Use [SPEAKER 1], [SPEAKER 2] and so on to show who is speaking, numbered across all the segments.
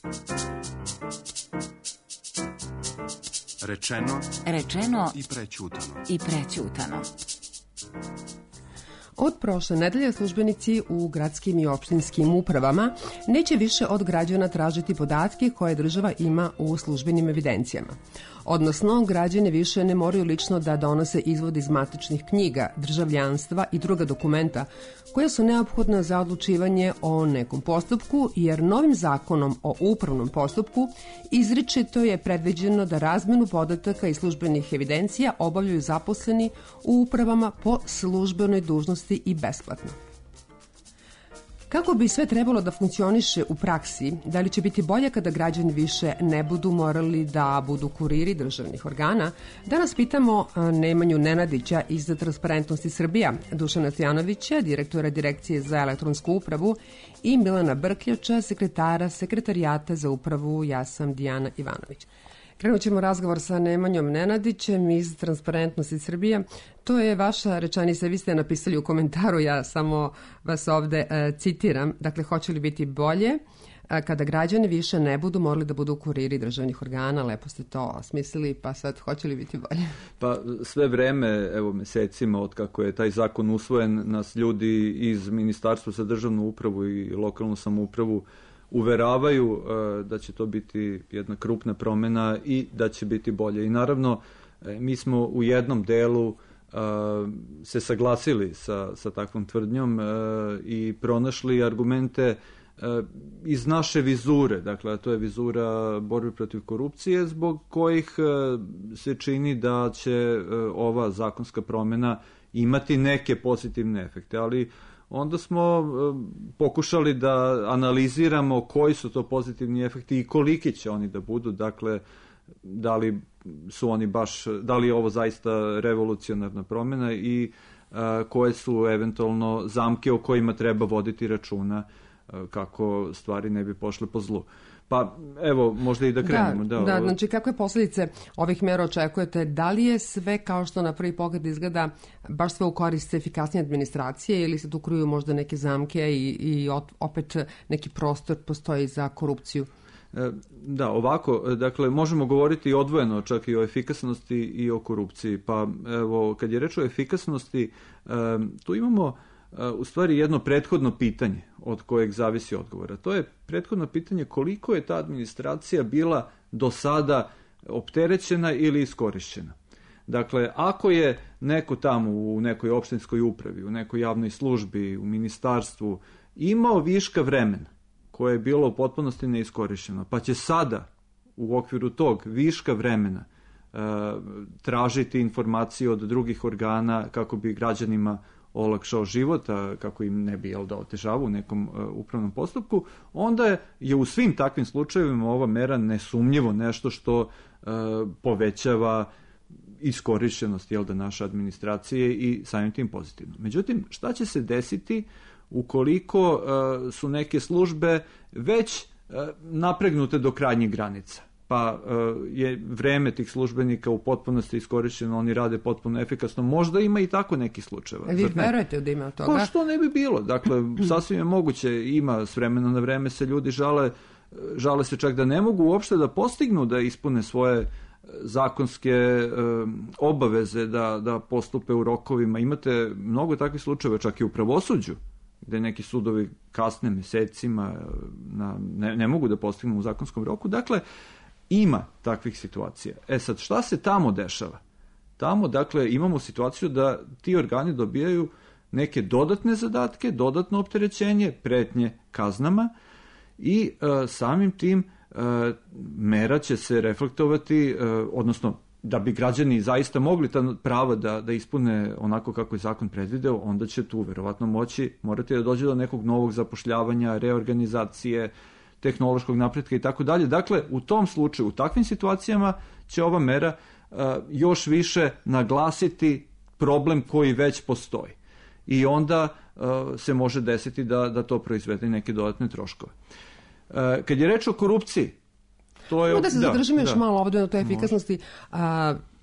[SPEAKER 1] Rečeno i prećutano.
[SPEAKER 2] Od prošle nedelje službenici u gradskim i opštinskim upravama neće više od građana tražiti podatke koje država ima u službenim evidencijama. Odnosno, građani više ne moraju lično da donose izvod iz matičnih knjiga, državljanstva i druga dokumenta koja su neophodna za odlučivanje o nekom postupku, jer novim zakonom o upravnom postupku izričito je predviđeno da razmenu podataka iz službenih evidencija obavljaju zaposleni u upravama po službenoj dužnosti i besplatno. Kako bi sve trebalo da funkcioniše u praksi, da li će biti bolje kada građani više ne budu morali da budu kuriri državnih organa, danas pitamo Nemanju Nenadića iz Transparentnosti Srbija, Dušana Stojanovića, direktora Direkcije za elektronsku upravu i Milana Brkljača, sekretara Sekretarijata za upravu. Ja sam Dijana Ivanović. Krenut ćemo razgovor sa Nemanjom Nenadićem iz Transparentnosti Srbija. To je vaša rečenica, vi ste napisali u komentaru, ja samo vas ovde citiram. Dakle, hoće li biti bolje kada građani više ne budu morali da budu kuriri državnih organa? Lepo ste to osmislili, pa sad hoće li biti bolje?
[SPEAKER 3] Pa sve vreme, evo mesecima od kako je taj zakon usvojen, nas ljudi iz Ministarstva za državnu upravu i lokalnu samoupravu uveravaju da će to biti jedna krupna promena i da će biti bolje. I naravno, mi smo u jednom delu se saglasili sa takvom tvrdnjom i pronašli argumente iz naše vizure, dakle, a to je vizura borbe protiv korupcije, zbog kojih se čini da će ova zakonska promena imati neke pozitivne efekte, ali onda smo pokušali da analiziramo koji su to pozitivni efekti i koliki će oni da budu, dakle, da li je ovo zaista revolucionarna promena i koje su eventualno zamke o kojima treba voditi računa kako stvari ne bi pošle po zlu. Pa evo, možda i da krenemo.
[SPEAKER 2] Da, znači kakve posljedice ovih mera očekujete? Da li je sve kao što na prvi pogled izgleda baš sve u korist efikasnije administracije ili se tu kruju možda neke zamke i opet neki prostor postoji za korupciju?
[SPEAKER 3] Da, ovako, dakle, možemo govoriti odvojeno čak i o efikasnosti i o korupciji. Pa evo, kad je reč o efikasnosti, tu imamo u stvari jedno prethodno pitanje od kojeg zavisi odgovora. To je prethodno pitanje koliko je ta administracija bila do sada opterećena ili iskorišćena. Dakle, ako je neko tamo u nekoj opštinskoj upravi, u nekoj javnoj službi, u ministarstvu imao viška vremena koje je bilo u potpunosti neiskorišćeno, pa će sada u okviru tog viška vremena tražiti informacije od drugih organa kako bi građanima olakšao život, a kako im ne bi da otežava u nekom upravnom postupku, onda je u svim takvim slučajevima ova mera nesumnjivo nešto što povećava iskorišćenost naše administracije i samim tim pozitivno. Međutim, šta će se desiti ukoliko su neke službe već napregnute do krajnjih granica? Pa je vreme tih službenika u potpunosti iskorišćeno, oni rade potpuno efikasno. Možda ima i tako neki slučajeva.
[SPEAKER 2] Vi verujete da ima toga?
[SPEAKER 3] Pa što ne bi bilo? Dakle, sasvim je moguće, ima s vremena na vreme se ljudi žale se čak da ne mogu uopšte da postignu da ispune svoje zakonske obaveze, da postupe u rokovima. Imate mnogo takvih slučajeva čak i u pravosuđu, gde neki sudovi kasne mesecima, ne mogu da postignu u zakonskom roku. Dakle, ima takvih situacija. Sad, šta se tamo dešava? Tamo, dakle, imamo situaciju da ti organi dobijaju neke dodatne zadatke, dodatno opterećenje, pretnje kaznama i samim tim mera će se reflektovati, odnosno da bi građani zaista mogli ta prava da ispune onako kako je zakon predvideo, onda će tu verovatno morati da dođe do nekog novog zapošljavanja, reorganizacije, tehnološkog napretka i tako dalje. Dakle, u tom slučaju, u takvim situacijama će ova mera još više naglasiti problem koji već postoji. I onda se može desiti da to proizvede neke dodatne troškove. Kad je reč o korupciji,
[SPEAKER 2] da se zadržimo još malo ovdje na toj efikasnosti.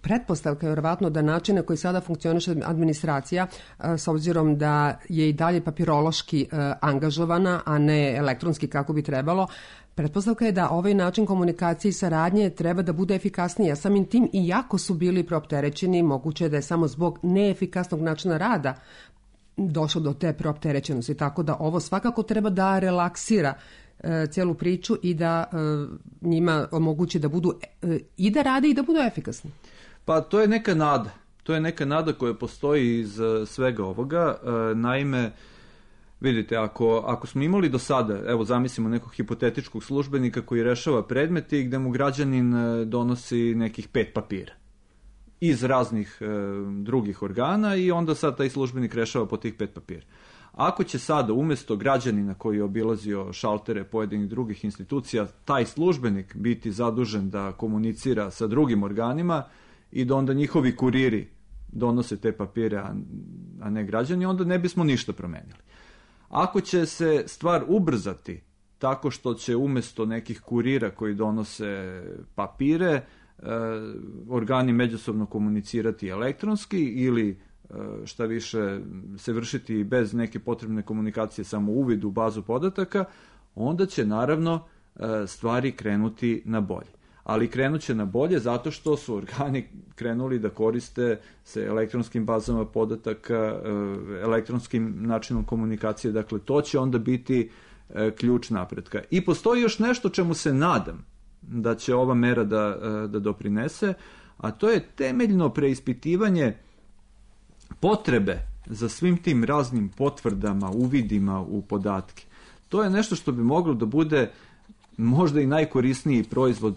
[SPEAKER 2] pretpostavka je vjerovatno da način na koji sada funkcioniše administracija, s obzirom da je i dalje papirološki angažovana, a ne elektronski kako bi trebalo, pretpostavka je da ovaj način komunikacije i saradnje treba da bude efikasniji. A samim tim, i jako su bili preopterećeni, moguće da je samo zbog neefikasnog načina rada došlo do te preopterećenosti. Tako da ovo svakako treba da relaksira cijelu priču i da njima omogući da budu i da rade i da budu efikasni.
[SPEAKER 3] Pa to je neka nada. To je neka nada koja postoji iz svega ovoga. Naime, vidite, ako smo imali do sada, evo zamislimo nekog hipotetičkog službenika koji rešava predmeti gde mu građanin donosi nekih 5 papira iz raznih drugih organa i onda sad taj službenik rešava po tih 5 papira. Ako će sada umjesto građanina koji je obilazio šaltere pojedinih drugih institucija, taj službenik biti zadužen da komunicira sa drugim organima i da onda njihovi kuriri donose te papire, a ne građani, onda ne bismo ništa promenili. Ako će se stvar ubrzati tako što će umjesto nekih kurira koji donose papire, organi međusobno komunicirati elektronski ili šta više se vršiti bez neke potrebne komunikacije, samo uvid u bazu podataka, onda će naravno stvari krenuti na bolje. Ali krenut će na bolje zato što su organi krenuli da koriste se elektronskim bazama podataka, elektronskim načinom komunikacije, dakle to će onda biti ključ napretka. I postoji još nešto čemu se nadam da će ova mera da doprinese, a to je temeljno preispitivanje potrebe za svim tim raznim potvrdama, uvidima u podatke. To je nešto što bi moglo da bude možda i najkorisniji proizvod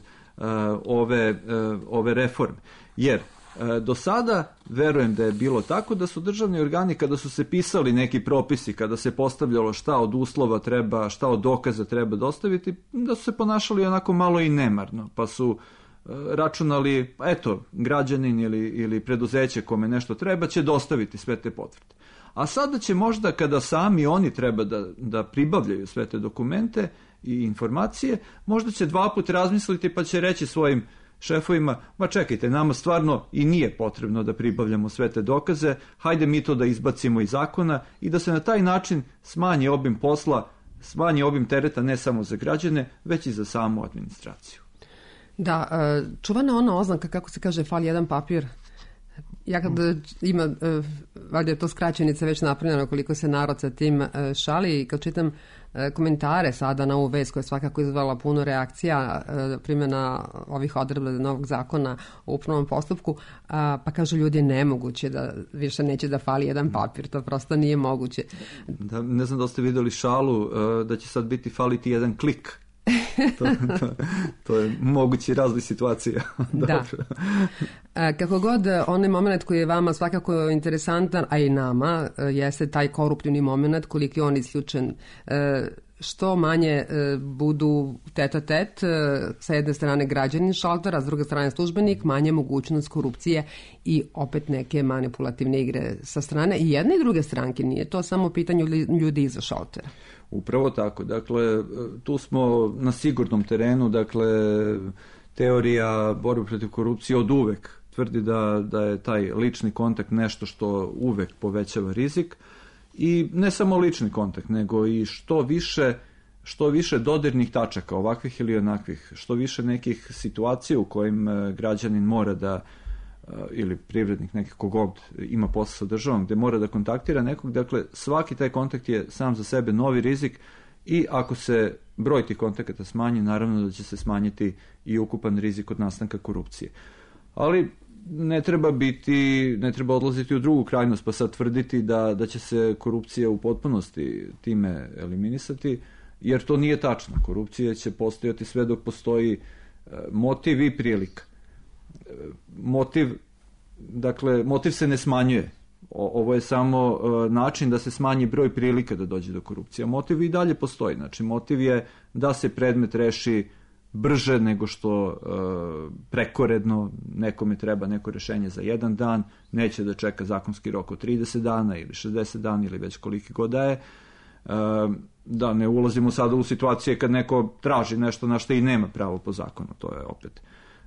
[SPEAKER 3] ove reforme. Jer do sada verujem da je bilo tako da su državni organi kada su se pisali neki propisi, kada se postavljalo šta od uslova treba, šta od dokaza treba dostaviti, da su se ponašali onako malo i nemarno, pa su računali, eto, građanin ili preduzeće kome nešto treba će dostaviti sve te potvrde. A sada će možda kada sami oni treba da pribavljaju sve te dokumente i informacije, možda će 2 puta razmisliti pa će reći svojim šefovima, ma čekajte, nama stvarno i nije potrebno da pribavljamo sve te dokaze, hajde mi to da izbacimo iz zakona i da se na taj način smanji obim posla, smanji obim tereta ne samo za građane, već i za samu administraciju.
[SPEAKER 2] Da, čuvana ona oznaka, kako se kaže, fali jedan papir. Ja kad ima, valjda je to skraćenica već napravljena koliko se narod sa tim šali i kad čitam komentare sada na ovu vest koja je svakako izazvala puno reakcija, primjena ovih odredba novog zakona o upravnom postupku, pa kažu ljudi nemoguće da više neće da fali jedan papir, to prosto nije moguće.
[SPEAKER 3] Da, ne znam da ste vidjeli šalu da će sad biti faliti jedan klik. To je mogući razli situacija.
[SPEAKER 2] Da. Kako god, onaj moment koji je vama svakako interesantan, a i nama, jeste taj koruptivni moment, koliko je on isključen. Što manje budu tet-a-tet, sa jedne strane građanin šaltera, s druge strane službenik, manje mogućnost korupcije i opet neke manipulativne igre sa strane i jedne i druge stranke. Nije to samo pitanje ljudi iza šaltera.
[SPEAKER 3] Upravo tako. Dakle, tu smo na sigurnom terenu. Dakle, teorija borbe protiv korupcije od uvek tvrdi da je taj lični kontakt nešto što uvek povećava rizik. I ne samo lični kontakt, nego i što više dodirnih tačaka, ovakvih ili onakvih, što više nekih situacija u kojim građanin mora da, ili privrednik neki kogod ima posao sa državom, gde mora da kontaktira nekog, dakle svaki taj kontakt je sam za sebe novi rizik i ako se broj tih kontakata smanji, naravno da će se smanjiti i ukupan rizik od nastanka korupcije. Ali ne treba odlaziti u drugu krajnost pa sad tvrditi da će se korupcija u potpunosti time eliminisati, jer to nije tačno. Korupcija će postojati sve dok postoji motiv i prilika. Motiv se ne smanjuje. Ovo je samo način da se smanji broj prilika da dođe do korupcije. Motiv i dalje postoji. Znači, motiv je da se predmet reši brže nego što prekoredno, nekome treba neko rešenje za 1 dan, neće da čeka zakonski rok od 30 dana ili 60 dana ili već koliki god da je. Da ne ulazimo sada u situacije kad neko traži nešto na što i nema pravo po zakonu, to je opet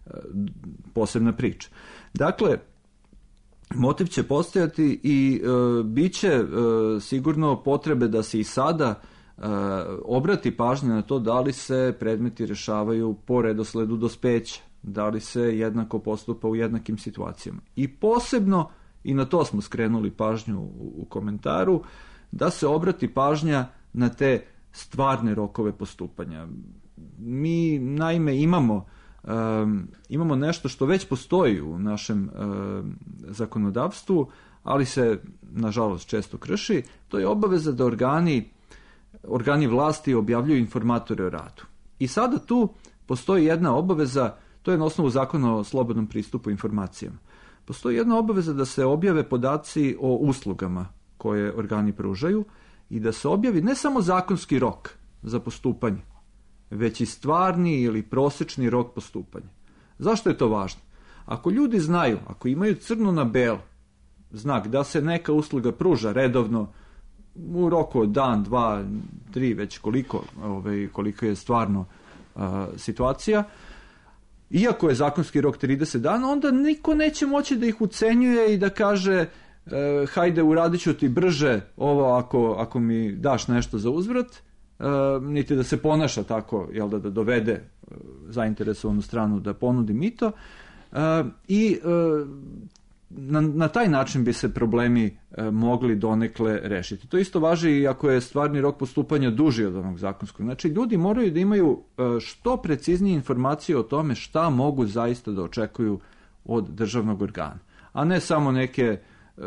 [SPEAKER 3] posebna priča. Dakle, motiv će postojati i bit će sigurno potrebe da se i sada obrati pažnja na to da li se predmeti rešavaju po redosledu dospeća, da li se jednako postupa u jednakim situacijama. I posebno, i na to smo skrenuli pažnju u komentaru, da se obrati pažnja na te stvarne rokove postupanja. Mi naime imamo nešto što već postoji u našem zakonodavstvu, ali se nažalost često krši. To je obaveza da organi vlasti objavljuju informatore o radu. I sada tu postoji jedna obaveza, to je na osnovu Zakona o slobodnom pristupu informacijama. Postoji jedna obaveza da se objave podaci o uslugama koje organi pružaju i da se objavi ne samo zakonski rok za postupanje, već i stvarni ili prosečni rok postupanja. Zašto je to važno? Ako ljudi znaju, ako imaju crno na belo znak da se neka usluga pruža redovno u roku od dan, 2, 3, već koliko je stvarno situacija, iako je zakonski rok 30 dana, onda niko neće moći da ih ucenjuje i da kaže hajde uradit ću ti brže ovo ako mi daš nešto za uzvrat, niti da se ponaša tako, da dovede zainteresovanu stranu da ponudi mito, i na taj način bi se problemi mogli donekle rešiti. To isto važi i ako je stvarni rok postupanja duži od onog zakonskog. Znači, ljudi moraju da imaju što preciznije informacije o tome šta mogu zaista da očekuju od državnog organa, a ne samo neke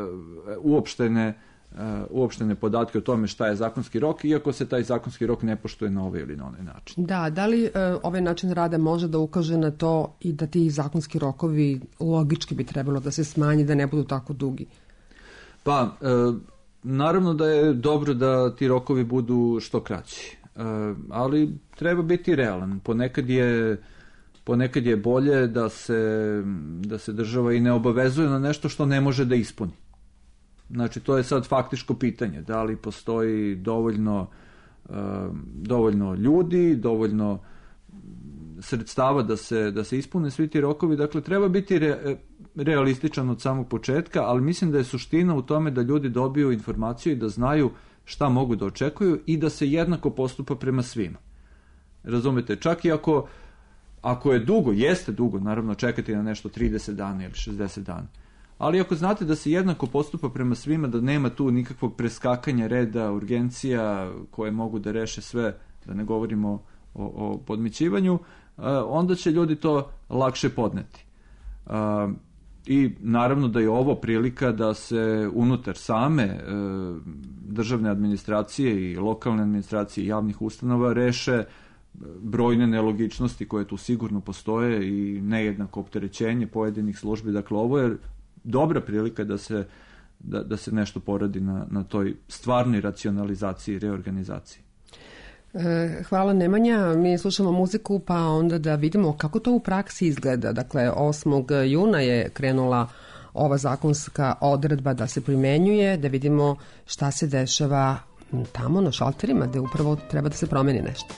[SPEAKER 3] uopštene podatke o tome šta je zakonski rok, iako se taj zakonski rok ne poštuje na ovaj ili na onaj način.
[SPEAKER 2] Da li ovaj način rada može da ukaže na to i da ti zakonski rokovi logički bi trebalo da se smanji, da ne budu tako dugi?
[SPEAKER 3] Pa, naravno da je dobro da ti rokovi budu što kraći, ali treba biti realan. Ponekad je bolje da se država i ne obavezuje na nešto što ne može da ispuni. Znači, to je sad faktičko pitanje. Da li postoji dovoljno ljudi, dovoljno sredstava da se ispune svi ti rokovi. Dakle, treba biti realističan od samog početka, ali mislim da je suština u tome da ljudi dobiju informaciju i da znaju šta mogu da očekuju i da se jednako postupa prema svima. Razumete, čak i ako je dugo, jeste dugo, naravno čekati na nešto 30 dana ili 60 dana. Ali ako znate da se jednako postupa prema svima, da nema tu nikakvog preskakanja reda, urgencija koje mogu da reše sve, da ne govorimo o podmićivanju, onda će ljudi to lakše podneti. I naravno da je ovo prilika da se unutar same državne administracije i lokalne administracije i javnih ustanova reše brojne nelogičnosti koje tu sigurno postoje i nejednako opterećenje pojedinih službi. Dakle, ovo je dobra prilika da se nešto poradi na toj stvarnoj racionalizaciji i reorganizaciji.
[SPEAKER 2] Hvala Nemanja. Mi slušamo muziku pa onda da vidimo kako to u praksi izgleda. Dakle, 8. juna je krenula ova zakonska odredba da se primenjuje, da vidimo šta se dešava tamo na šalterima gde upravo treba da se promeni nešto.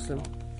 [SPEAKER 2] se.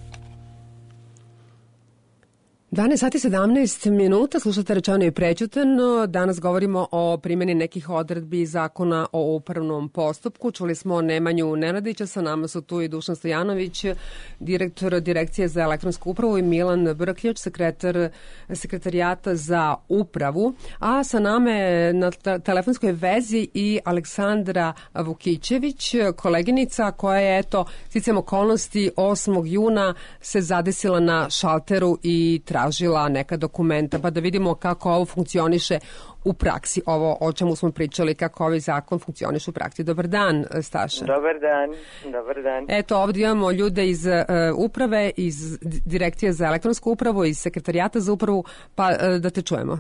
[SPEAKER 2] 12 sati 17 minuta, slušate Rečeno i prećutano. Danas govorimo o primjeni nekih odredbi zakona o upravnom postupku. Čuli smo Nemanju Nenadića, sa nama su tu i Dušan Stojanović, direktor Direkcije za elektronsku upravu, i Milan Brkljač, sekretarijata za upravu. A sa nama je na telefonskoj vezi i Aleksandra Vukićević, koleginica koja je, eto, sticajem okolnosti 8. juna se zadesila na šalteru i tražila neka dokumenta, pa da vidimo kako ovo funkcioniše u praksi, ovo o čemu smo pričali, kako ovaj zakon funkcioniše u praksi. Dobar dan, Staša.
[SPEAKER 4] Dobar dan, dobar dan.
[SPEAKER 2] Eto, ovdje imamo ljude iz uprave, iz Direkcije za elektronsku upravu, iz Sekretarijata za upravu, pa da te čujemo.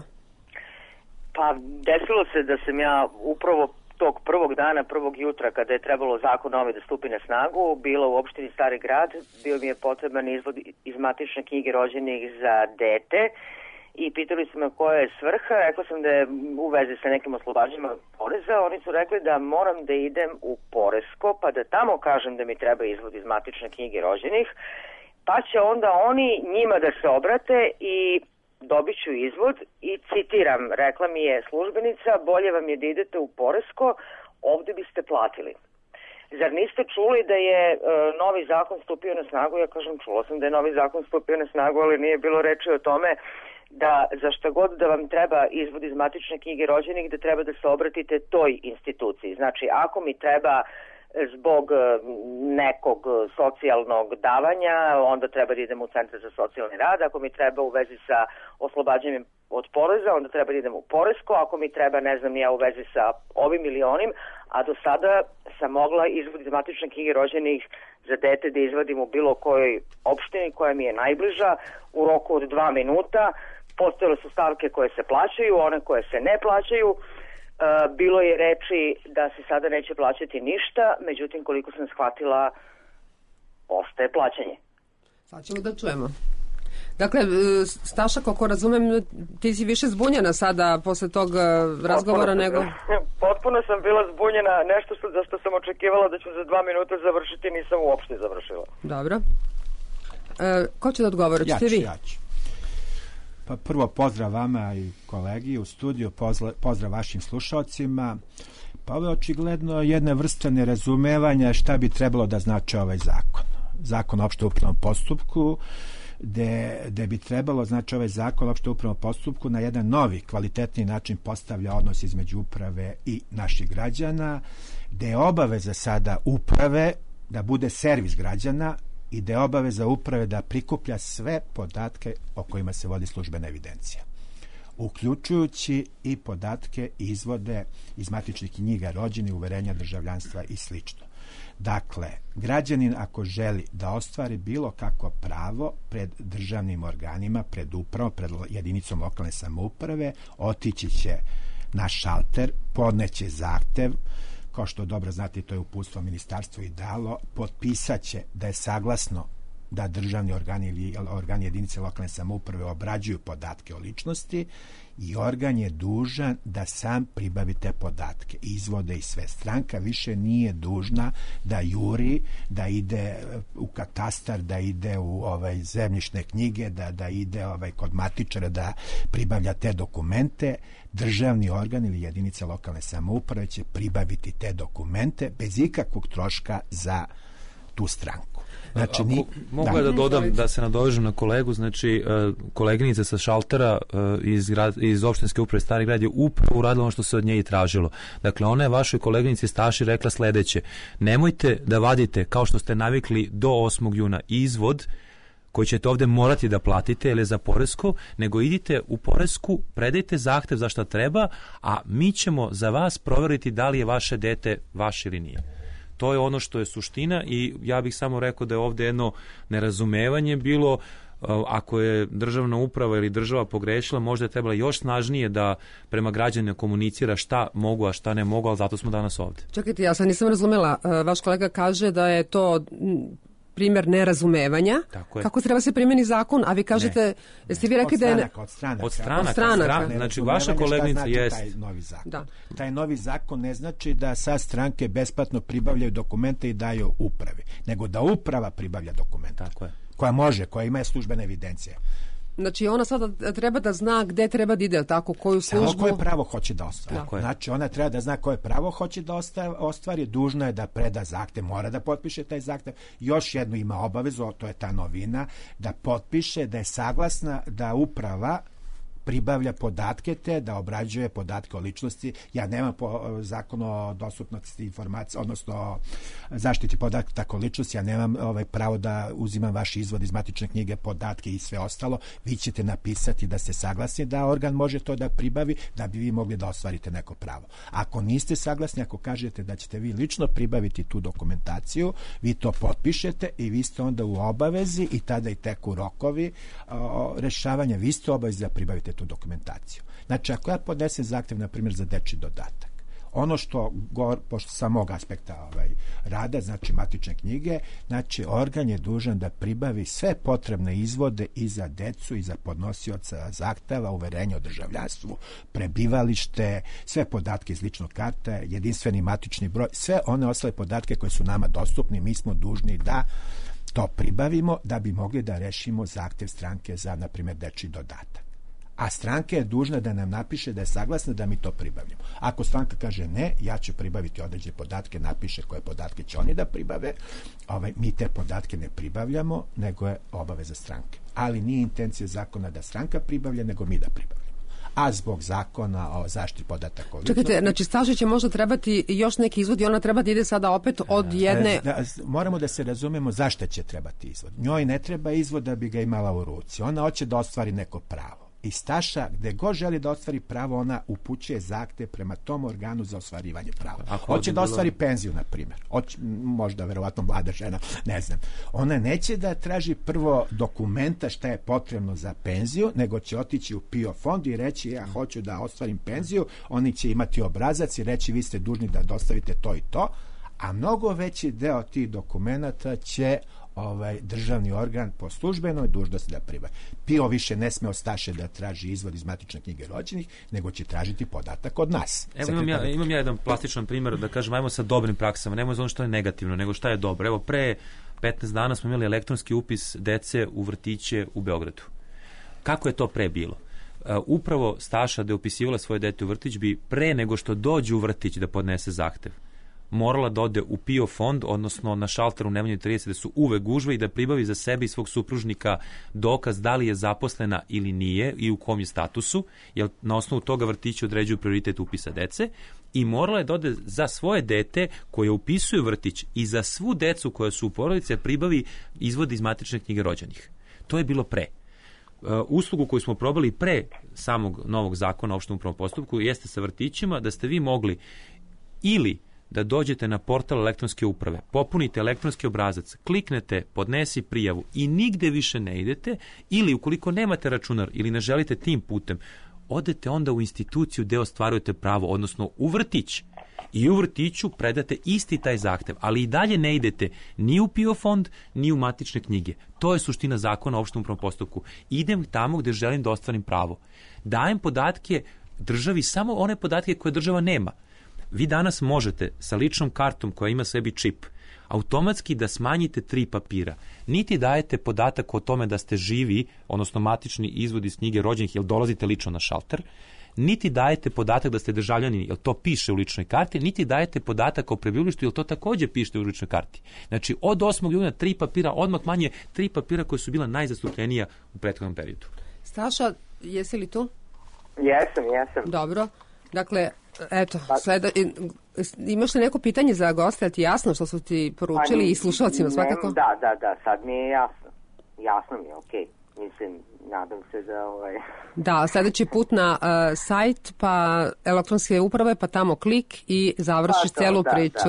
[SPEAKER 4] Pa desilo se da sam ja upravo tog prvog dana, prvog jutra, kada je trebalo zakon novi da stupi na snagu, bila u opštini Stari Grad, bio mi je potreban izvod iz matične knjige rođenih za dete i pitali su me koja je svrha. Rekla sam da je u vezi sa nekim oslobađanjima poreza. Oni su rekli da moram da idem u poresko, pa da tamo kažem da mi treba izvod iz matične knjige rođenih, pa će onda oni njima da se obrate i dobit ću izvod i citiram, rekla mi je službenica, bolje vam je da idete u poresko, ovde biste platili. Zar niste čuli da je novi zakon stupio na snagu? Ja kažem, čula sam da je novi zakon stupio na snagu, ali nije bilo reči o tome da za šta god da vam treba izvod iz matične knjige rođenih, da treba da se obratite toj instituciji. Znači, ako mi treba zbog nekog socijalnog davanja, onda treba da idem u centar za socijalni rad. Ako mi treba u vezi sa oslobađanjem od poreza, onda treba da idem u poresko. Ako mi treba, ne znam, ja u vezi sa ovim ili onim, a do sada sam mogla izvod iz matične knjige rođenih za dete da izvadim u bilo kojoj opštini koja mi je najbliža u roku od 2 minuta. Postojale su stavke koje se plaćaju, one koje se ne plaćaju. Bilo je reči da se sada neće plaćati ništa, međutim, koliko sam shvatila, ostaje plaćanje.
[SPEAKER 2] Sad ćemo da čujemo. Dakle, Staša, kako razumem, ti si više zbunjena sada posle tog razgovora nego...
[SPEAKER 4] Potpuno sam bila zbunjena, nešto za što sam očekivala da ću za 2 minuta završiti, nisam uopšte završila.
[SPEAKER 2] Dobro. Ko će da odgovori?
[SPEAKER 5] Ja ću. Pa prvo pozdrav vama i kolegi u studiju, pozdrav vašim slušalcima. Pa ovo je očigledno jedna vrsta nerazumevanja šta bi trebalo da znači ovaj zakon. Zakon o opštem upravnom postupku, gde bi trebalo, znači ovaj zakon o opštem upravnom postupku na jedan novi, kvalitetni način postavlja odnos između uprave i naših građana, gde je obaveza sada uprave da bude servis građana i da je obaveza uprave da prikuplja sve podatke o kojima se vodi službena evidencija, uključujući i podatke i izvode iz matičnih knjiga rođenih, uverenja državljanstva i slično. Dakle, građanin ako želi da ostvari bilo kako pravo pred državnim organima, pred upravom, pred jedinicom lokalne samouprave, otići će na šalter, podneće zahtev, kao što dobro znate, to je uputstvo ministarstvo i dalo, potpisat će da je saglasno da državni organi ili organi jedinice lokalne samouprave obrađuju podatke o ličnosti i organ je dužan da sam pribavi te podatke, izvode i sve. Stranka više nije dužna da juri, da ide u katastar, da ide u zemljišne knjige, da ide kod matičara da pribavlja te dokumente. Državni organ ili jedinica lokalne samouprave će pribaviti te dokumente bez ikakvog troška za tu stranku. Znači,
[SPEAKER 6] mogu da dodam, da se nadovežem na kolegu, znači koleginica sa šaltera iz opštinske uprave Stari Grad je upravo uradila ono što se od nje i tražilo. Dakle, ona je vašoj koleginici Staši rekla sledeće: nemojte da vadite, kao što ste navikli do 8. juna, izvod koji ćete ovde morati da platite ili za poresko, nego idite u poresku, predajte zahtev za šta treba, a mi ćemo za vas proveriti da li je vaše dete vaše ili nije. To je ono što je suština i ja bih samo rekao da je ovde jedno nerazumevanje bilo. Ako je državna uprava ili država pogrešila, možda je trebala još snažnije da prema građanima komunicira šta mogu, a šta ne mogu, ali zato smo danas ovde.
[SPEAKER 2] Čekajte, ja sad nisam razumela. Vaš kolega kaže da je to primer nerazumevanja kako treba se primjeni zakon, a vi kažete, jeste vi rekli da je...
[SPEAKER 6] Od stranaka. Znači, vaša kolegnica jeste.
[SPEAKER 5] Taj novi zakon ne znači da sad stranke besplatno pribavljaju dokumente i daju upravi, nego da uprava pribavlja dokumente.
[SPEAKER 6] Tako je.
[SPEAKER 5] Koja ima službene evidencije.
[SPEAKER 2] Znači ona sada treba da zna gde treba da ide, tako, koju službu...
[SPEAKER 5] Samo koje pravo hoće da ostvari. Znači ona treba da zna koje pravo hoće da ostvari, dužna je da preda zahtev, mora da potpiše taj zahtev. Još jednu ima obavezu, to je ta novina, da potpiše da je saglasna da uprava pribavlja podatke te da obrađuje podatke o ličnosti. Ja nemam zakon o dostupnosti informacija, odnosno zaštiti podataka o ličnosti, ja nemam pravo da uzimam vaš izvod iz matične knjige, podatke i sve ostalo. Vi ćete napisati da ste saglasni da organ može to da pribavi, da bi vi mogli da ostvarite neko pravo. Ako niste saglasni, ako kažete da ćete vi lično pribaviti tu dokumentaciju, vi to potpišete i vi ste onda u obavezi i tada i teku rokovi rešavanja, vi ste obavezi da pribavite tu dokumentaciju. Znači, ako ja podnesem zahtev, na primjer, za dečji dodatak, ono što, pošto sa mog aspekta rada, znači matične knjige, znači organ je dužan da pribavi sve potrebne izvode i za decu i za podnosioca zahteva, uverenje o državljanstvu, prebivalište, sve podatke iz ličnog karte, jedinstveni matični broj, sve one ostale podatke koje su nama dostupni, mi smo dužni da to pribavimo da bi mogli da rešimo zahtev stranke za, na primjer, dečji dodatak. A stranka je dužna da nam napiše da je saglasna da mi to pribavljamo. Ako stranka kaže ne, ja ću pribaviti određene podatke, napiše koje podatke će oni da pribave, mi te podatke ne pribavljamo, nego je obaveza stranke. Ali nije intencija zakona da stranka pribavlja, nego mi da pribavljamo. A zbog zakona o zaštiti podataka o ličnosti...
[SPEAKER 2] Čekajte, znači staži će možda trebati još neki izvod i ona treba da ide sada opet od jedne...
[SPEAKER 5] Moramo da se razumemo zašto će trebati izvod. Njoj ne treba izvod da bi ga imala u ruci. Ona hoće da ostvari neko pravo. I staša, gde god želi da ostvari pravo, ona upućuje zahtev prema tom organu za ostvarivanje prava. Hoće da ostvari penziju, na primjer. Možda, verovatno, mlada žena, ne znam. Ona neće da traži prvo dokumenta šta je potrebno za penziju, nego će otići u PIO fond i reći ja hoću da ostvarim penziju. Oni će imati obrazac i reći vi ste dužni da dostavite to i to, a mnogo veći deo tih dokumenata će državni organ po službenoj dužnosti da pribavi. PIO više ne sme od staše da traži izvod iz matične knjige rođenih, nego će tražiti podatak od nas.
[SPEAKER 6] Evo imam ja jedan plastičan primjer da kažem, ajmo sa dobrim praksama, nemoj za ono što je negativno, nego šta je dobro. Evo, pre 15 dana smo imali elektronski upis dece u vrtiće u Beogradu. Kako je to pre bilo? Upravo staša da je upisivala svoje dete u vrtić bi pre nego što dođe u vrtić da podnese zahtev morala da ode u PIO fond, odnosno na šalteru Nemanji 30 da su uvek gužve i da pribavi za sebe i svog supružnika dokaz da li je zaposlena ili nije i u kom je statusu, jer na osnovu toga vrtići određuju prioritet upisa dece, i morala je da ode za svoje dete koje upisuje vrtić i za svu decu koja su u porodici pribavi izvod iz matične knjige rođenih. To je bilo pre. Uslugu koju smo probali pre samog novog zakona o opštem upravnom postupku jeste sa vrtićima da ste vi mogli ili da dođete na portal elektronske uprave, popunite elektronski obrazac, kliknete podnesi prijavu i nigde više ne idete, ili ukoliko nemate računar ili ne želite tim putem, odete onda u instituciju gde ostvarujete pravo, odnosno u vrtić. I u vrtiću predate isti taj zahtev, ali i dalje ne idete ni u PIO fond, ni u matične knjige. To je suština zakona o opštem upravnom postupku. Idem tamo gde želim da ostvarim pravo. Dajem podatke državi, samo one podatke koje država nema. Vi danas možete sa ličnom kartom koja ima sebi čip automatski da smanjite 3 papira. Niti dajete podatak o tome da ste živi, odnosno matični izvod iz knjige rođenih, jer dolazite lično na šalter, niti dajete podatak da ste državljani, jer to piše u ličnoj karti, niti dajete podatak o prebivalištu, jer to takođe piše u ličnoj karti. Znači, od 8. juna 3 papira, odmah manje 3 papira koje su bila najzastupljenija u prethodnom periodu.
[SPEAKER 2] Staša, jesi li tu?
[SPEAKER 4] Jesam.
[SPEAKER 2] Dobro. Dakle, eto, imaš li neko pitanje za goste, ti jasno što su ti poručili i slušalcima svakako?
[SPEAKER 4] Da, sad mi je jasno. Jasno mi je, okej. Mislim, nadam se da...
[SPEAKER 2] Da, sledeći put na sajt, pa elektronske uprave, pa tamo klik i završiš celu priču.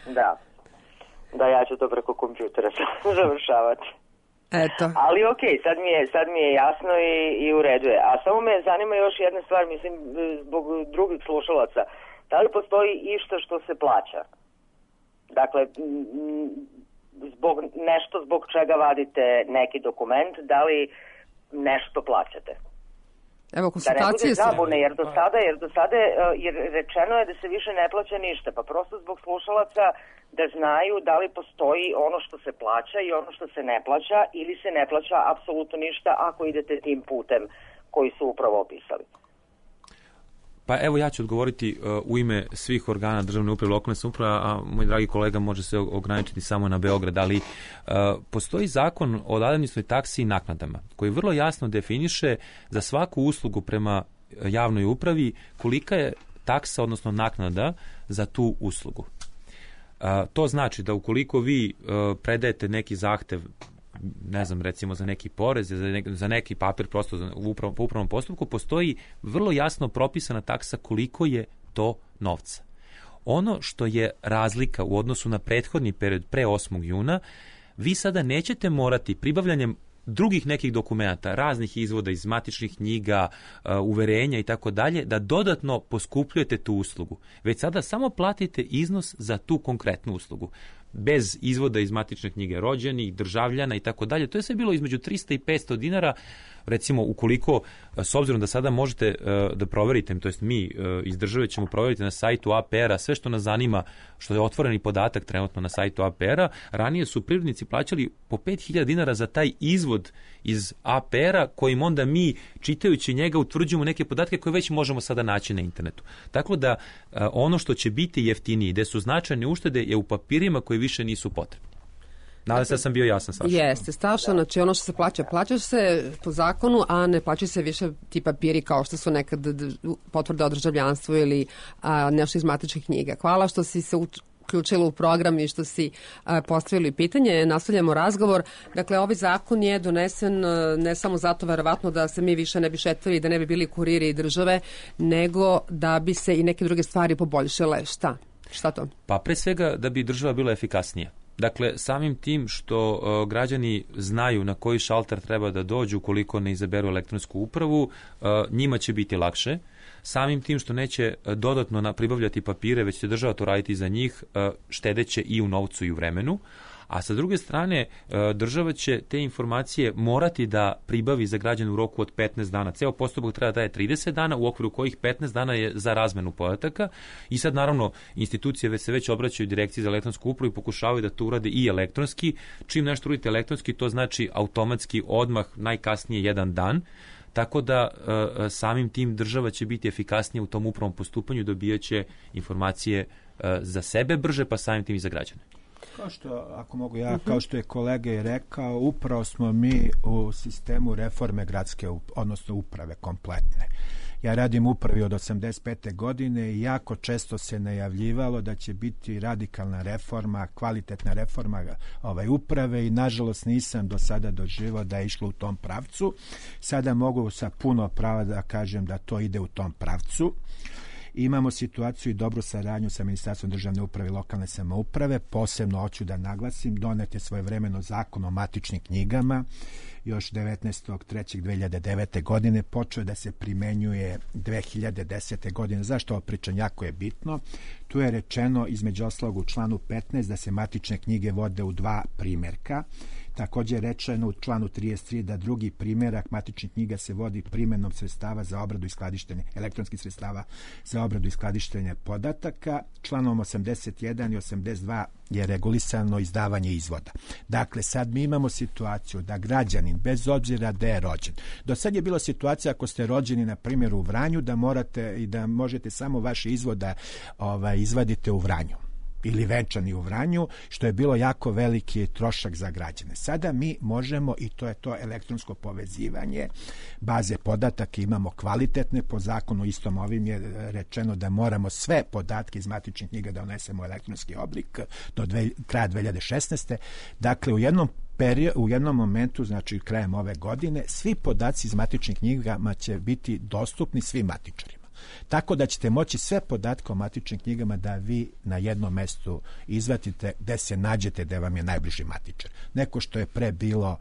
[SPEAKER 4] Da, ja ću to preko kompjutera završavati.
[SPEAKER 2] Eto.
[SPEAKER 4] Ali okej, sad mi je jasno i u redu je. A samo me zanima još jedna stvar, mislim, zbog drugih slušalaca. Da li postoji išta što se plaća? Dakle, nešto zbog čega vadite neki dokument, da li nešto plaćate.
[SPEAKER 2] Evo,
[SPEAKER 4] da ne bude zabune, jer do sada rečeno je da se više ne plaća ništa, pa prosto zbog slušalaca da znaju da li postoji ono što se plaća i ono što se ne plaća, ili se ne plaća apsolutno ništa ako idete tim putem koji su upravo opisali.
[SPEAKER 6] Pa evo, ja ću odgovoriti u ime svih organa državne uprave i lokalne samouprave, a moj dragi kolega može se ograničiti samo na Beograd, ali postoji zakon o administrativnoj taksi i naknadama koji vrlo jasno definiše za svaku uslugu prema javnoj upravi kolika je taksa, odnosno naknada za tu uslugu. To znači da ukoliko vi predajete neki zahtev, ne znam, recimo za neki porez, za neki papir prosto po upravnom postupku, postoji vrlo jasno propisana taksa koliko je to novca. Ono što je razlika u odnosu na prethodni period pre 8. juna, vi sada nećete morati pribavljanjem drugih nekih dokumenata, raznih izvoda iz matičnih knjiga, uverenja i tako dalje, da dodatno poskupljujete tu uslugu. Već sada samo platite iznos za tu konkretnu uslugu. Bez izvoda iz matične knjige rođenih, državljana i tako dalje. To je sve bilo između 300 i 500 dinara, recimo ukoliko, s obzirom da sada možete da proverite, to jest mi iz države ćemo proveriti na sajtu APR-a sve što nas zanima, što je otvoreni podatak trenutno na sajtu APR-a, ranije su privrednici plaćali po 5.000 dinara za taj izvod iz APR-a, kojim onda mi, čitajući njega, utvrđujemo neke podatke koje već možemo sada naći na internetu. Tako da ono što će biti jeftinije, gde su značajne uštede, je u papirima koji više nisu potrebni. Nadam se da sam bio jasan, Saša.
[SPEAKER 2] Jeste, Staša, znači ono što se plaća se po zakonu, a ne plaća se više ti papiri kao što su nekad potvrde o državljanstvu ili nešto iz matičnih knjiga. Hvala što si se uključila u program i što si postavili pitanje. Nastavljamo razgovor. Dakle, ovaj zakon je donesen ne samo zato verovatno da se mi više ne bi šetali i da ne bi bili kuriri države, nego da bi se i neke druge stvari poboljšale. Šta to?
[SPEAKER 6] Pa pre svega da bi država bila efikasnija. Dakle, samim tim što građani znaju na koji šalter treba da dođu ukoliko ne izaberu elektronsku upravu, njima će biti lakše. Samim tim što neće dodatno pribavljati papire, već će država to raditi za njih, štedeće i u novcu i u vremenu. A sa druge strane, država će te informacije morati da pribavi za građane u roku od 15 dana. Ceo postupak treba da je 30 dana, u okviru kojih 15 dana je za razmenu podataka. I sad, naravno, institucije se već obraćaju Direkciji za elektronsku upravu i pokušavaju da to urade i elektronski. Čim nešto uradite elektronski, to znači automatski odmah, najkasnije jedan dan. Tako da samim tim država će biti efikasnija u tom upravnom postupanju, dobijaće informacije za sebe brže, pa samim tim i za građane.
[SPEAKER 5] Kao što, ako mogu ja, kao što je kolega i rekao, upravo smo mi u sistemu reforme gradske, odnosno uprave kompletne. Ja radim u upravi od 85. godine i jako često se najavljivalo da će biti radikalna reforma, kvalitetna reforma uprave i nažalost nisam do sada doživao da je išlo u tom pravcu. Sada mogu sa puno prava da kažem da to ide u tom pravcu. Imamo situaciju i dobru saradnju sa Ministarstvom državne uprave i lokalne samouprave. Posebno hoću da naglasim, donet je svojevremeno zakon o matičnim knjigama. Još 19.3.2009. godine počeo da se primenjuje 2010. godine. Zašto ovo pričam? Jako je bitno. Tu je rečeno između ostalog u članu 15 da se matične knjige vode u 2 primjerka. Također je rečeno u članu 33 da drugi primjerak matičnih knjiga se vodi primjenom sredstava za obradu i skladištenje, elektronskih sredstava za obradu i skladištenje podataka. Članom 81 i 82 je regulisano izdavanje izvoda. Dakle, sad mi imamo situaciju da građanin, bez obzira da je rođen, do sad je bila situacija ako ste rođeni, na primjer, u Vranju, da morate i da možete samo vaše izvoda izvadite u Vranju ili venčani u Vranju, što je bilo jako veliki trošak za građane. Sada mi možemo, i to je to elektronsko povezivanje, baze podataka imamo kvalitetne, po zakonu istom ovim je rečeno da moramo sve podatke iz matičnih knjiga da unesemo u elektronski oblik do kraja 2016. Dakle, u jednom momentu, znači krajem ove godine, svi podaci iz matičnih knjigama će biti dostupni svim matičarima. Tako da ćete moći sve podatke o matičnim knjigama da vi na jednom mestu izvatite gde se nađete da vam je najbliži matičar. Neko što je pre bilo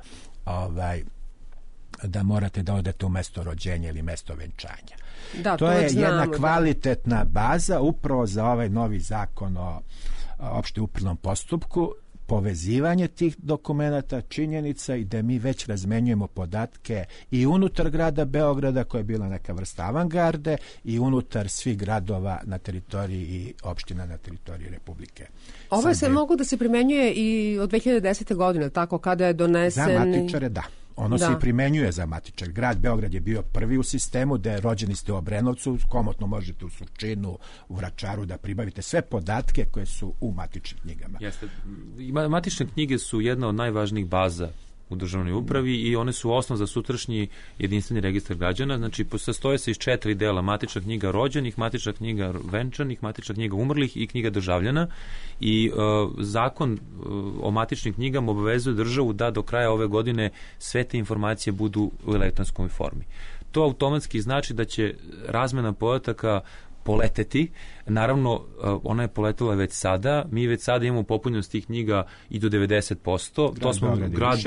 [SPEAKER 5] da morate da odete u mesto rođenja ili mesto venčanja.
[SPEAKER 2] Da,
[SPEAKER 5] to je jedna kvalitetna baza upravo za ovaj novi zakon o opšte upravnom postupku. povezivanje tih dokumenata, činjenica i da mi već razmenjujemo podatke i unutar grada Beograda, koja je bila neka vrsta avangarde, i unutar svih gradova na teritoriji i opština na teritoriji Republike.
[SPEAKER 2] Ovo se mogu da se primenjuje i od 2010. godine, tako, kada je donesen...
[SPEAKER 5] Za matičare, da. Ono se i primenjuje za matičar. Grad Beograd je bio prvi u sistemu, da rođeni ste u Obrenovcu, komotno možete u Surčinu, u Vračaru da pribavite sve podatke koje su u matičnim knjigama.
[SPEAKER 6] Jeste. Matične knjige su jedna od najvažnijih baza u državnoj upravi i one su osnov za sutrašnji jedinstveni registar građana. Znači, sastoje se iz 4 dela: matična knjiga rođenih, matična knjiga venčanih, matična knjiga umrlih i knjiga državljana. I zakon o matičnim knjigama obavezuje državu da do kraja ove godine sve te informacije budu u elektronskoj formi. To automatski znači da će razmena podataka poleteti. Naravno, ona je poletela već sada. Mi već sada imamo popunjenost tih knjiga i do 90%. To smo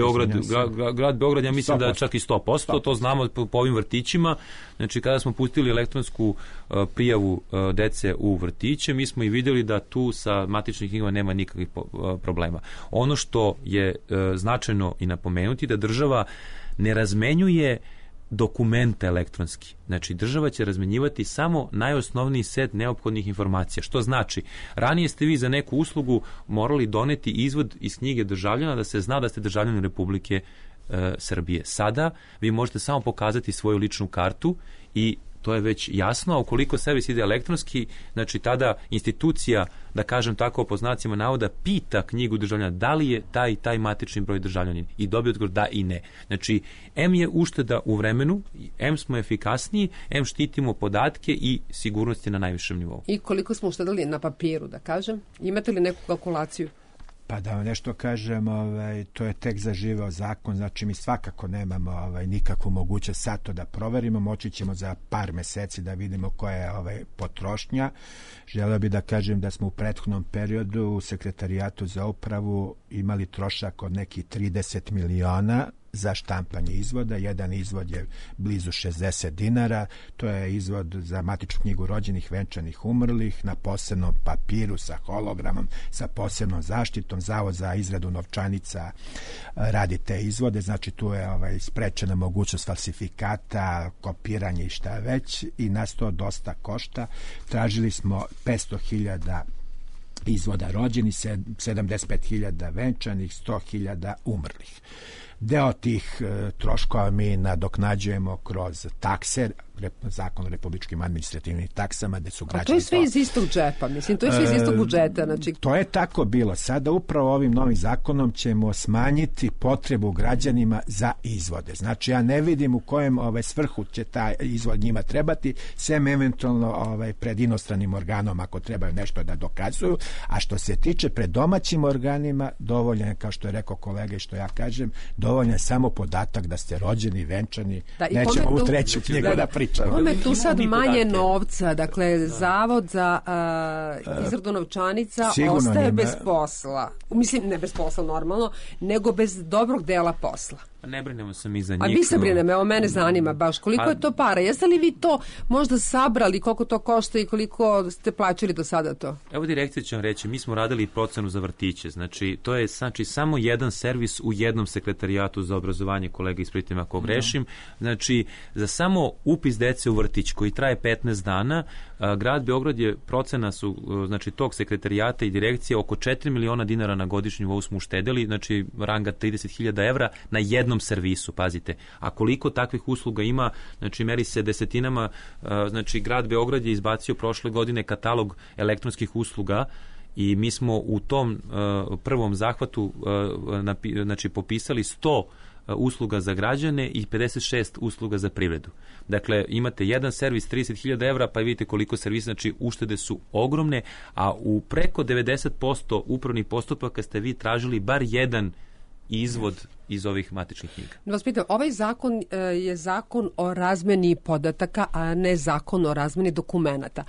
[SPEAKER 6] grad Beograd, ja mislim 100%. Da čak i 100%. To znamo po ovim vrtićima. Znači, kada smo pustili elektronsku prijavu dece u vrtiće, mi smo i vidjeli da tu sa matičnim knjigama nema nikakvih problema. Ono što je značajno i napomenuti, da država ne razmenjuje dokumente elektronski. Znači, država će razmenjivati samo najosnovniji set neophodnih informacija. Što znači, ranije ste vi za neku uslugu morali doneti izvod iz knjige državljana da se zna da ste državljanin Republike Srbije. Sada vi možete samo pokazati svoju ličnu kartu i to je već jasno, a ukoliko servis ide elektronski, znači tada institucija, da kažem tako po znacima navoda, pita knjigu državljana da li je taj matični broj državljanin i dobije odgovor da i ne. Znači, M je ušteda u vremenu, M smo efikasniji, M štitimo podatke i sigurnost je na najvišem nivou.
[SPEAKER 2] I koliko smo uštedali na papiru, da kažem? Imate li neku kalkulaciju?
[SPEAKER 5] Pa da vam nešto kažem, to je tek zaživeo zakon, znači mi svakako nemamo nikakvu mogućnost sad to da proverimo, moći ćemo za par meseci da vidimo koja je potrošnja. Želeo bih da kažem da smo u prethodnom periodu u Sekretarijatu za upravu imali trošak od nekih 30 miliona za štampanje izvoda. Jedan izvod je blizu 60 dinara, to je izvod za matičnu knjigu rođenih, venčanih, umrlih, na posebnom papiru sa hologramom, sa posebnom zaštitom. Zavod za izradu novčanica radi te izvode, znači tu je sprečena mogućnost falsifikata, kopiranje i šta već, i nas to dosta košta. Tražili smo 500.000 izvoda rođenih, 75.000 venčanih, 100.000 umrlih. Deo tih troškova mi nadoknađujemo kroz takse, zakon o republičkim administrativnim taksama, gde su građani...
[SPEAKER 2] A to je sve iz istog džepa, mislim, to je sve iz istog budžeta. Znači...
[SPEAKER 5] To je tako bilo. Sada upravo ovim novim zakonom ćemo smanjiti potrebu građanima za izvode. Znači, ja ne vidim u kojem svrhu će taj izvod njima trebati, sem eventualno pred inostranim organom ako trebaju nešto da dokazuju, a što se tiče pred domaćim organima, dovoljan, kao što je rekao kolega i što ja kažem, dovoljan je samo podatak da ste rođeni, venčani, nećemo u treću knjigu da pričamo.
[SPEAKER 2] Ome tu sad manje novca, dakle Zavod za izradu novčanica ostaje bez posla. Mislim, ne bez posla normalno, nego bez dobrog dela posla.
[SPEAKER 6] Ne brinemo se mi za njih.
[SPEAKER 2] A vi se brineme, evo mene zanima baš koliko je to para. Jeste li vi to možda sabrali, koliko to košta i koliko ste plaćali do sada to?
[SPEAKER 6] Evo direkcija će vam reći, mi smo radili procenu za vrtiće, znači to je samo jedan servis u jednom sekretarijatu za obrazovanje, kolega ispravite me ako grešim, znači za samo upis dece u vrtić koji traje 15 dana, grad Beograd je procena su, znači tog sekretarijata i direkcije oko 4 miliona dinara na godišnjem nivou smo uštedeli, znači ranga 30.000 evra na jednom servisu, pazite. A koliko takvih usluga ima, znači meri se desetinama, znači grad Beograd je izbacio prošle godine katalog elektronskih usluga i mi smo u tom prvom zahvatu znači popisali 100 usluga za građane i 56 usluga za privredu. Dakle, imate jedan servis 30.000 evra, pa vidite koliko servisa, znači uštede su ogromne, a u preko 90% upravnih postupaka ste vi tražili bar jedan izvod iz ovih matičnih knjiga.
[SPEAKER 2] Da vas pitam, ovaj zakon je zakon o razmeni podataka, a ne zakon o razmeni dokumenata.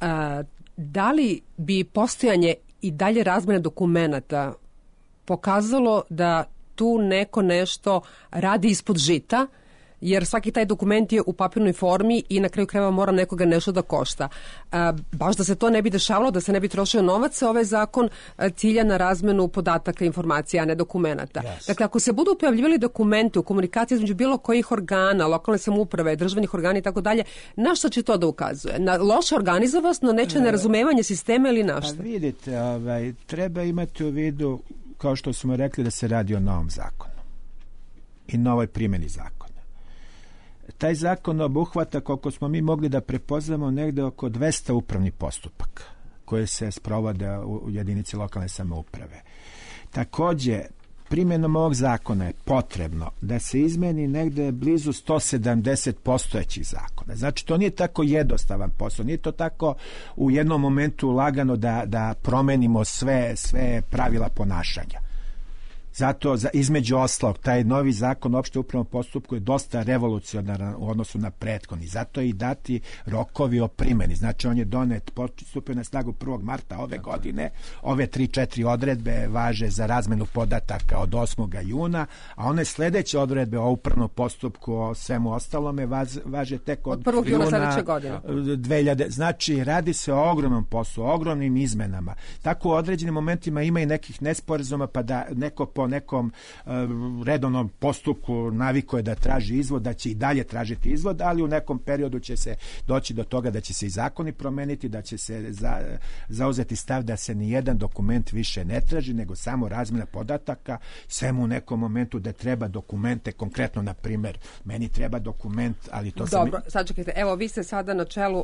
[SPEAKER 2] Da li bi postojanje i dalje razmene dokumenata pokazalo da tu neko nešto radi ispod žita, jer svaki taj dokument je u papirnoj formi i na kraju krajeva mora nekoga nešto da košta. Baš da se to ne bi dešavalo, da se ne bi trošio novac, ovaj zakon cilja na razmenu podataka, informacija, a ne dokumenata. Yes. Dakle, ako se budu pojavljivali dokumenti u komunikaciji između bilo kojih organa, lokalne samouprave, državnih organa i tako dalje, na što će to da ukazuje? Na loše organizovanost, na nečije nerazumevanje sistema ili na što?
[SPEAKER 5] Pa vidite, treba imati u vidu, kao što smo rekli, da se radi o novom zakonu i novoj primjeni zakona. Taj zakon obuhvata, koliko smo mi mogli da prepoznamo, negde oko 200 upravnih postupaka koje se sprovode u jedinici lokalne samouprave. Takođe, primjenom ovog zakona je potrebno da se izmeni negde blizu 170 postojećih zakona. Znači, to nije tako jednostavan posao, nije to tako u jednom momentu lagano da promenimo sve pravila ponašanja. Zato, između ostalog, taj novi zakon o opštem upravnom postupku je dosta revolucionaran u odnosu na prethodni. Zato i dati rokovi o primjeni. Znači, on je donet, stupio na snagu 1. marta ove godine. Ove 3-4 odredbe važe za razmenu podataka od 8. juna, a one sledeće odredbe o upravnom postupku, o svemu ostalome, važe tek od
[SPEAKER 2] 1. juna sledeće godine.
[SPEAKER 5] 2000. Znači, radi se o ogromnom poslu, o ogromnim izmenama. Tako u određenim momentima ima i nekih nesporazuma, pa da neko po nekom redovnom postupku navikuje da traži izvod, da će i dalje tražiti izvod, ali u nekom periodu će se doći do toga da će se i zakoni promeniti, da će se zauzeti stav da se ni jedan dokument više ne traži, nego samo razmjena podataka, svemu u nekom momentu da treba dokumente, konkretno, na primjer, meni treba dokument, ali to sam...
[SPEAKER 2] Dobro, sad čekajte, evo, vi ste sada na čelu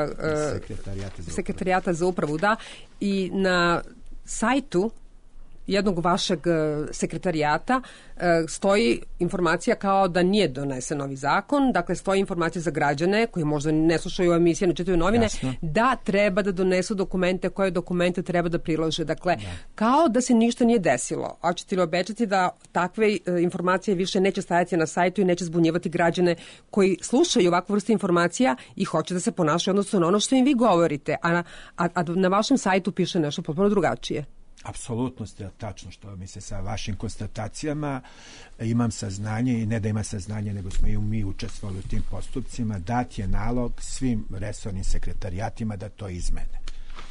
[SPEAKER 2] Sekretarijata za upravu, da, i na sajtu jednog vašeg sekretarijata stoji informacija kao da nije donesen novi zakon, dakle stoji informacija za građane koji možda ne slušaju emisije, ne čitaju novine, jasno, da treba da donesu dokumente, koje dokumente treba da prilože. Dakle, kao da se ništa nije desilo. A ćete li obećati da takve informacije više neće stajati na sajtu i neće zbunjivati građane koji slušaju ovakvu vrstu informacija i hoće da se ponašaju odnosno na ono što im vi govorite, a na vašem sajtu piše nešto potpuno drugačije?
[SPEAKER 5] Apsolutno ste tačno što mi se sa vašim konstatacijama, imam saznanje i ne da imam saznanje, nego smo i mi učestvovali u tim postupcima, dat je nalog svim resornim sekretarijatima da to izmene.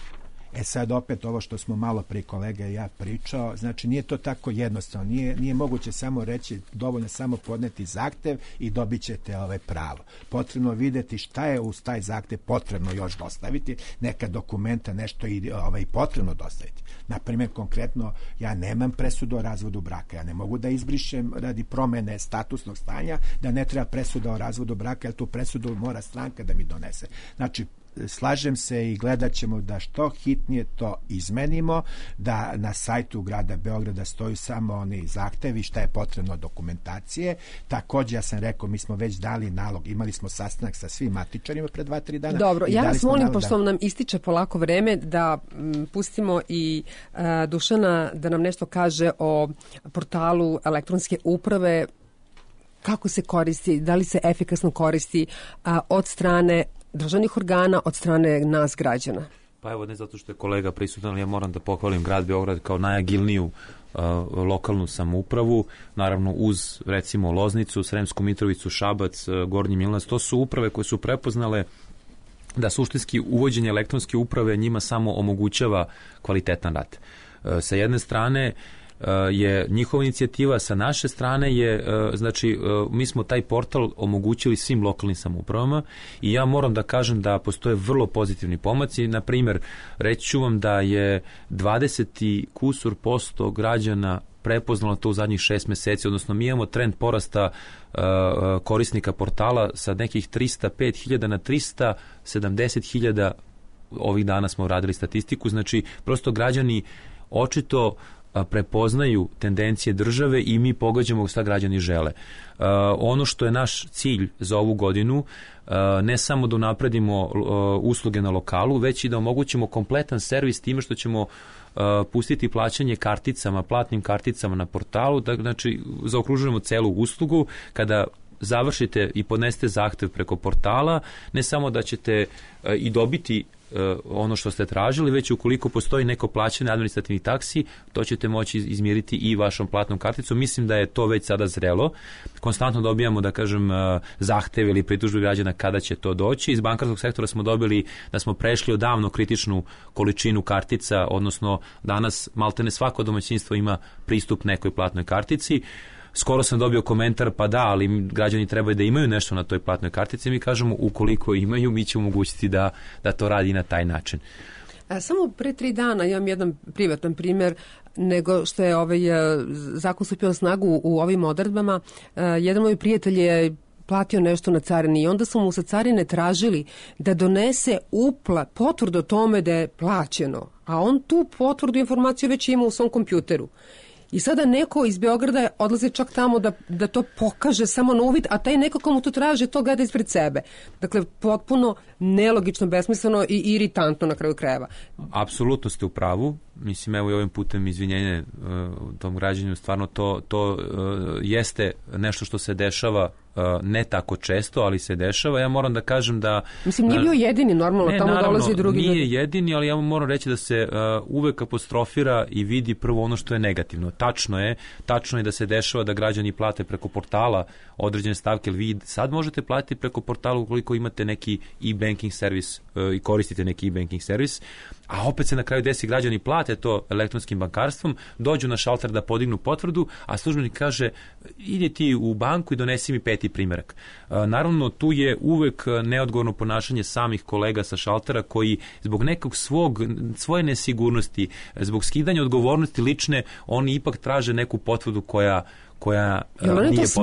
[SPEAKER 5] Sad opet ovo što smo malo prije kolega i ja pričao, znači nije to tako jednostavno, nije moguće samo reći, dovoljno samo podneti zahtev i dobit ćete pravo. Potrebno videti šta je uz taj zahtev potrebno još dostaviti, neka dokumenta, nešto i potrebno dostaviti. Naprimjer, konkretno, ja nemam presudu o razvodu braka, ja ne mogu da izbrišem radi promene statusnog stanja, da ne treba presuda o razvodu braka, jer tu presudu mora stranka da mi donese. Znači, slažem se i gledat ćemo da što hitnije to izmenimo, da na sajtu grada Beograda stoju samo oni zahtevi šta je potrebno dokumentacije. Također, ja sam rekao, mi smo već dali nalog, imali smo sastanak sa svim matičarima pre 2-3 dana.
[SPEAKER 2] Dobro, ja vas molim, pošto nam ističe polako vreme, da pustimo i Dušana da nam nešto kaže o portalu elektronske uprave, kako se koristi, da li se efikasno koristi od strane državnih organa, od strane nas građana.
[SPEAKER 6] Pa evo, ne zato što je kolega prisutan, ali ja moram da pohvalim grad Beograd kao najagilniju lokalnu samoupravu, naravno uz recimo Loznicu, Sremsku Mitrovicu, Šabac, Gornji Milanac. To su uprave koje su prepoznale da suštinski uvođenje elektronske uprave njima samo omogućava kvalitetan rad. Sa jedne strane je njihova inicijativa, sa naše strane je, znači, mi smo taj portal omogućili svim lokalnim samoupravama i ja moram da kažem da postoje vrlo pozitivni pomaci. Na primjer, reći ću vam da je 20% građana prepoznalo to u zadnjih 6 meseci, odnosno mi imamo trend porasta korisnika portala sa nekih 305.000 na 370.000. Ovih dana smo radili statistiku, znači prosto građani očito prepoznaju tendencije države i mi pogađamo šta građani žele. Ono što je naš cilj za ovu godinu, ne samo da unapredimo usluge na lokalu, već i da omogućimo kompletan servis time što ćemo pustiti plaćanje karticama, platnim karticama na portalu, znači zaokružujemo celu uslugu. Kada završite i podnesete zahtev preko portala, ne samo da ćete i dobiti ono što ste tražili, već ukoliko postoji neko plaćanje administrativnih taksi, to ćete moći izmjeriti i vašom platnom karticom. Mislim da je to već sada zrelo. Konstantno dobijamo, da kažem, zahteve ili pritužbe građana kada će to doći. Iz bankarskog sektora smo dobili da smo prešli odavno kritičnu količinu kartica, odnosno danas maltene svako domaćinstvo ima pristup nekoj platnoj kartici. Skoro sam dobio komentar, pa da, ali građani trebaju da imaju nešto na toj platnoj kartici. Mi kažemo, ukoliko imaju, mi ćemo omogućiti da to radi na taj način.
[SPEAKER 2] Samo pre 3 dana imam jedan privatan primjer nego što je zakon stupio na snagu u ovim odredbama. Jedan moj prijatelj je platio nešto na carini i onda su mu sa carine tražili da donese potvrdu o tome da je plaćeno, a on tu potvrdu informaciju već ima u svom kompjuteru. I sada neko iz Beograda odlazi čak tamo da to pokaže samo na uvid, a taj neko komu to traže to gleda ispred sebe. Dakle, potpuno nelogično, besmisleno i iritantno na kraju krajeva.
[SPEAKER 6] Apsolutno ste u pravu. Mislim, evo i ovim putem izvinjenje tom građaninu, stvarno to jeste nešto što se dešava ne tako često, ali se dešava. Ja moram da kažem da...
[SPEAKER 2] Mislim, nije bio jedini, normalno, tamo dolazi i drugi.
[SPEAKER 6] Nije jedini, ali ja moram reći da se uvek apostrofira i vidi prvo ono što je negativno. Tačno je da se dešava da građani plate preko portala određene stavke, ali vi sad možete platiti preko portala ukoliko imate neki e-banking servis i koristite neki e-banking servis, a opet se na kraju desi građani plate to elektronskim bankarstvom, dođu na šalter da podignu potvrdu, a službenik kaže ide ti u banku i donesi mi 5. primerak. Naravno, tu je uvek neodgovorno ponašanje samih kolega sa šaltera koji zbog nekog svoje nesigurnosti, zbog skidanja odgovornosti lične, oni ipak traže neku potvrdu koja nije potrebna.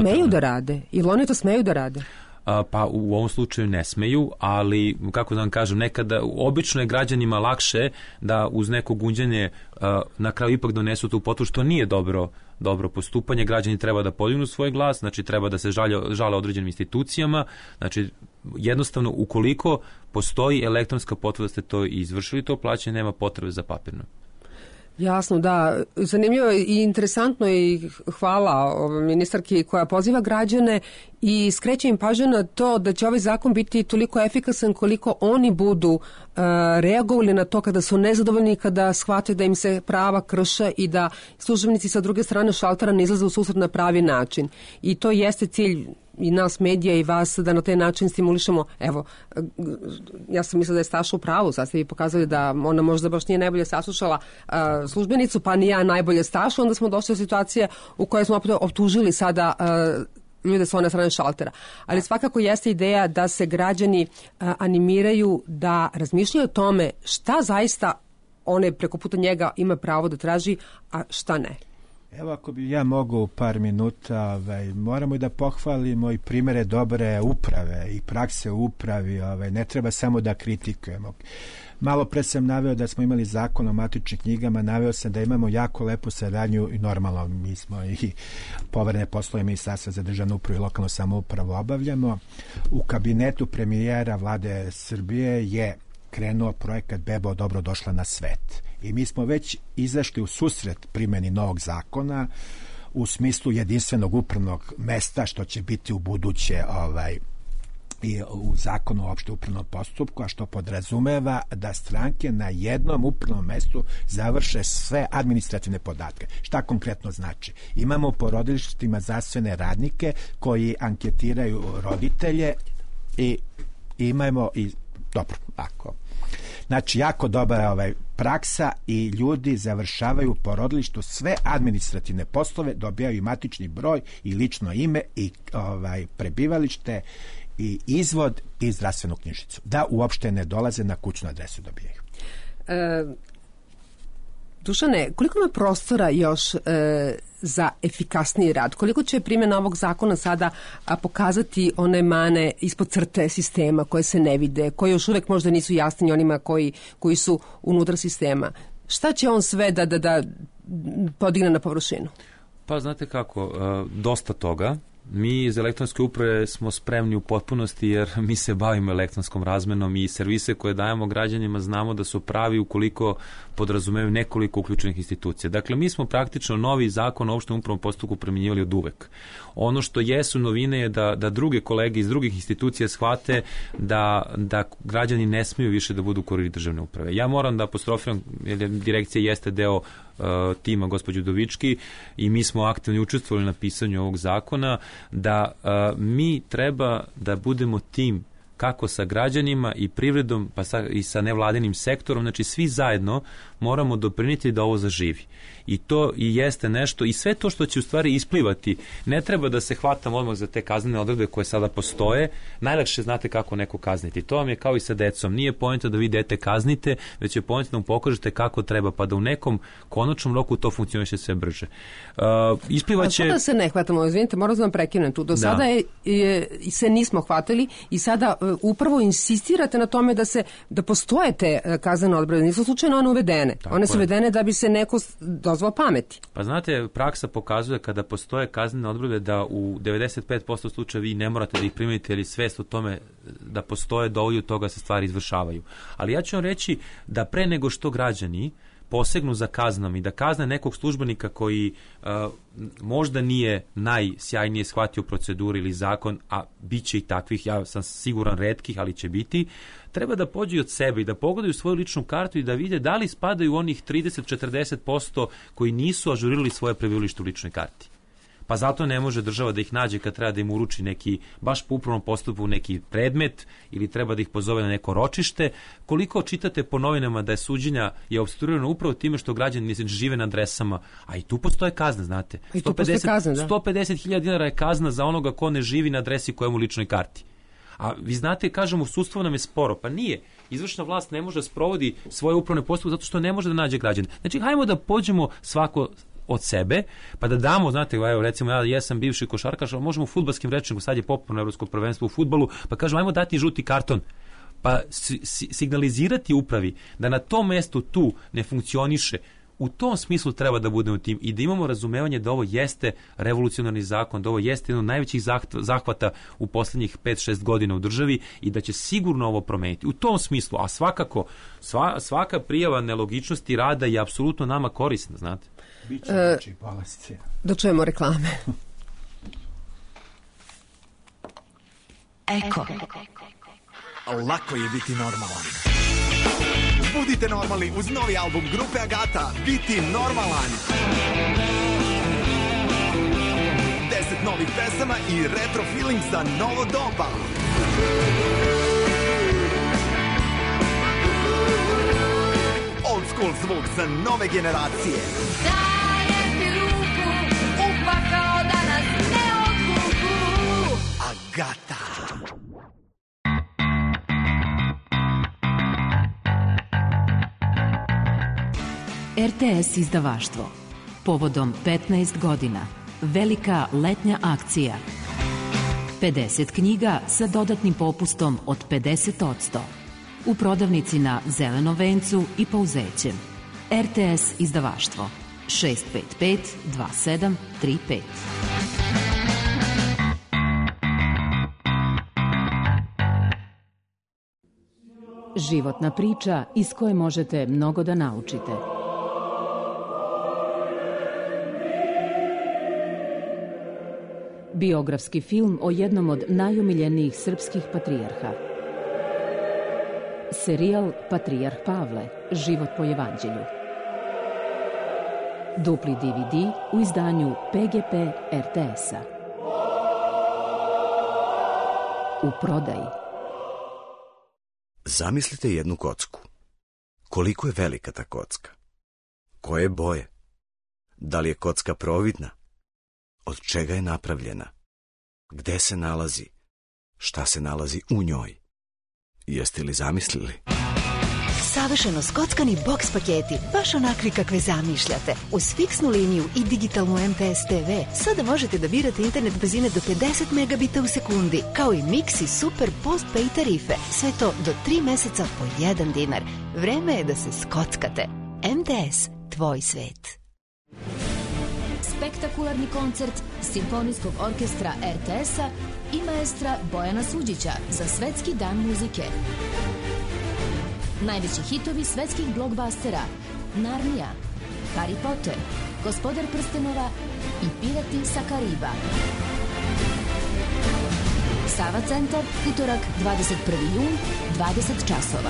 [SPEAKER 2] Ili oni to smeju da rade?
[SPEAKER 6] Pa u ovom slučaju ne smeju, ali kako da vam kažem, nekada obično je građanima lakše da uz neko gunđanje na kraju ipak donesu tu potvrdu, što nije dobro postupanje. Građani treba da podignu svoj glas, znači treba da se žale određenim institucijama, znači jednostavno ukoliko postoji elektronska potvrda da ste to izvršili, to plaćanje nema potrebe za papirno.
[SPEAKER 2] Jasno, da. Zanimljivo i interesantno i hvala ministarki koja poziva građane i skreće im pažnju na to da će ovaj zakon biti toliko efikasan koliko oni budu reagovali na to kada su nezadovoljni, kada shvate da im se prava krše i da službenici sa druge strane šaltera ne izlaze u susret na pravi način. I to jeste cilj i nas medija i vas da na taj način stimulišemo. Evo, ja sam mislila da je Staša u pravu, sad ste vi pokazali da ona možda baš nije najbolje saslušala službenicu, pa ni ja najbolje Stašu, onda smo došli do situacije u kojoj smo opet optužili sada ljude sa one strane šaltera. Ali svakako jeste ideja da se građani animiraju da razmišljaju o tome šta zaista one preko puta njega ima pravo da traži, a šta ne.
[SPEAKER 5] Evo, ako bi ja mogao u par minuta, moramo i da pohvalimo i primere dobre uprave i prakse u upravi, ne treba samo da kritikujemo. Malo pre sam naveo da smo imali zakon o matičnim knjigama, naveo sam da imamo jako lepu saradnju i normalno mi smo i poverene poslove Ministarstva za državnu upravu i lokalnu samoupravu obavljamo. U kabinetu premijera Vlade Srbije je krenuo projekat Bebo dobro došla na svet. I mi smo već izašli u susret primjeni novog zakona u smislu jedinstvenog upravnog mesta, što će biti u buduće i u zakonu o opšte upravnom postupku, a što podrazumeva da stranke na jednom upravnom mestu završe sve administrativne podatke. Šta konkretno znači? Imamo u porodilištima zdravstvene radnike koji anketiraju roditelje i imamo i dobro, ako znači, jako dobra praksa i ljudi završavaju u porodilištu sve administrativne poslove, dobijaju i matični broj i lično ime i prebivalište i izvod i zdravstvenu knjižicu. Da uopšte ne dolaze na kućnu adresu dobijaju.
[SPEAKER 2] Dušane, koliko ima prostora još za efikasniji rad? Koliko će primjena ovog zakona sada pokazati one mane ispod crte sistema koje se ne vide, koje još uvek možda nisu jasni onima koji su unutar sistema? Šta će on sve da podigne na površinu?
[SPEAKER 6] Pa znate kako, dosta toga. Mi iz elektronske uprave smo spremni u potpunosti jer mi se bavimo elektronskom razmenom i servise koje dajemo građanima znamo da su pravi ukoliko podrazumevaju nekoliko uključenih institucija. Dakle, mi smo praktično novi zakon o opštem upravnom postupku primjenjivali od uvek. Ono što jesu novine je da druge kolege iz drugih institucija shvate da građani ne smiju više da budu kuriri državne uprave. Ja moram da apostrofiram, jer direkcija jeste deo tima gospođe Udovički i mi smo aktivno učestvovali na pisanju ovog zakona, da mi treba da budemo tim kako sa građanima i privredom pa i sa nevladinim sektorom, znači svi zajedno moramo doprinijeti da ovo zaživi. I to i jeste nešto i sve to što će u stvari isplivati, ne treba da se hvatamo odmah za te kaznene odredbe koje sada postoje, najlakše znate kako neko kazniti. To vam je kao i sa decom, nije poenta da vi dete kaznite, već je poenta da mu pokažete kako treba, pa da u nekom konačnom roku to funkcioniše sve brže. Isplivaće...
[SPEAKER 2] A sada se ne hvatamo, izvinite, moram da vam prekinem tu. Do sada se nismo hvatili i sada upravo insistirate na tome da postoje te kaznene odredbe, nisu slučajno one uvedene. Tako one su uvedene da bi se neko dozvao pameti.
[SPEAKER 6] Pa znate, praksa pokazuje kada postoje kaznene odredbe da u 95% slučaja vi ne morate da ih primenite ili svest o tome da postoje dovolju toga se stvari izvršavaju. Ali ja ću vam reći da pre nego što građani posegnu za kaznom i da kazne nekog službenika koji možda nije najsjajnije shvatio proceduru ili zakon, a bit će i takvih, ja sam siguran retkih, ali će biti, treba da pođu od sebe i da pogledaju svoju ličnu kartu i da vide da li spadaju onih 30-40% koji nisu ažurirali svoje prebivalište u ličnoj karti. Pa zato ne može država da ih nađe kad treba da im uruči neki, baš po upravnom postupku neki predmet ili treba da ih pozove na neko ročište. Koliko čitate po novinama da je suđenja je opstruirano upravo time što građani ne žive na adresama, a i tu postoje kazne, znate. 150.000 dinara je kazna za onoga ko ne živi na adresi koja mu u ličnoj karti. A vi znate, kažemo, sudstvo nam je sporo. Pa nije. Izvršna vlast ne može da sprovodi svoje upravne postupke zato što ne može da nađe građane. Znači, hajmo da pođemo svako od sebe, pa da damo, znate, evo, recimo, ja jesam bivši košarkaš, ali možemo u fudbalskim rečniku, sad je popularno evropsko prvenstvo u fudbalu, pa kažemo, ajmo dati žuti karton, pa signalizirati upravi da na tom mestu tu ne funkcioniše. U tom smislu treba da budemo tim i da imamo razumevanje da ovo jeste revolucionarni zakon, da ovo jeste jedan od najvećih zahvata u poslednjih 5-6 godina u državi i da će sigurno ovo promeniti. U tom smislu, a svakako, svaka prijava nelogičnosti rada je apsolutno nama korisna, znate.
[SPEAKER 5] Biće znači polascija.
[SPEAKER 2] Da čujemo reklame.
[SPEAKER 7] Eko. Lako je biti normalan. Budite normalni uz novi album grupe Agata, Biti normalan. 10 novih pesama i retro feeling za novo doba. Old school zvuk za nove generacije.
[SPEAKER 8] Dajem ti ruku, upakao da nas ne odvuku.
[SPEAKER 7] Agata.
[SPEAKER 9] RTS izdavaštvo. Povodom 15 godina. Velika letnja akcija. 50 knjiga sa dodatnim popustom od 50%. U prodavnici na Zelenom vencu i Pouzećem. RTS izdavaštvo. 655 2735. Životna priča iz koje možete mnogo da naučite. Biografski film o jednom od najomiljenijih srpskih patrijarha. Serijal Patrijarh Pavle, život po evanđelju. Dupli DVD u izdanju PGP RTS-a. U prodaji.
[SPEAKER 10] Zamislite jednu kocku. Koliko je velika ta kocka? Koje boje? Da li je kocka providna? Od čega je napravljena? Gde se nalazi? Šta se nalazi u njoj? Jeste li zamislili?
[SPEAKER 11] Savršeno skockani boks paketi, baš onakvi kakve zamišljate. Uz fiksnu liniju i digitalnu MPS TV sada možete da birate internet brzine do 50 megabita u sekundi, kao i Mix i Super Postpay tarife. Sve to do 3 meseca po 1 dinar. Vreme je da se skockate. MTS, tvoj svet.
[SPEAKER 12] Spektakularni koncert Simfonijskog orkestra RTS-a i maestra Bojana Suđića za Svetski dan muzike. Najveći hitovi svetskih blockbustera: Narnija, Harry Potter, Gospodar prstenova i Pirati sa Kariba. Sava centar, utorak 21. jun, 20 časova.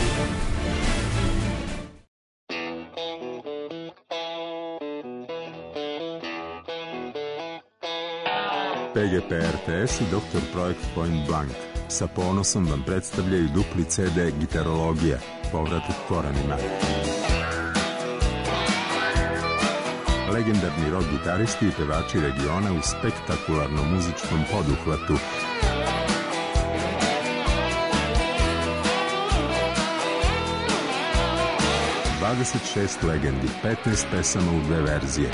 [SPEAKER 13] PGP RTS i Dr. Projekt Point Blank sa ponosom vam predstavljaju dupli CD Gitarologija, povratak korenima. Legendarni rock gitaristi i pevači regiona u spektakularnom muzičkom poduhvatu. ...26 legendi, 15 pesama u 2 verzije.